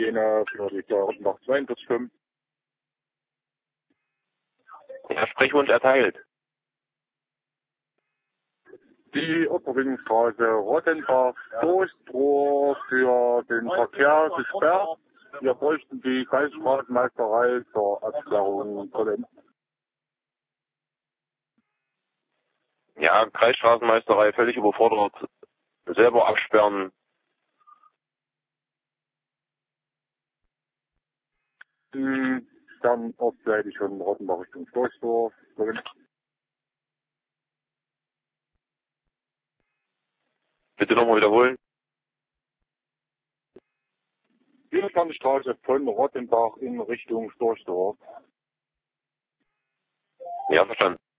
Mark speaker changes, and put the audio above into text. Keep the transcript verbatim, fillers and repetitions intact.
Speaker 1: Jene für die Rottenbach zweiundvierzig Komma fünf.
Speaker 2: Ja, Sprechwunsch erteilt.
Speaker 1: Die Oberwingenstraße Rottenbach Durchbruch für den Verkehr gesperrt. Wir bräuchten die Kreisstraßenmeisterei zur Absperrung.
Speaker 2: Ja, Kreisstraßenmeisterei völlig überfordert. Selber absperren.
Speaker 1: Die dann ortsseitig von Rottenbach Richtung Storchdorf.
Speaker 2: Bitte nochmal wiederholen.
Speaker 1: vierundzwanzigstraße von Rottenbach in Richtung Storchdorf.
Speaker 2: Ja, verstanden.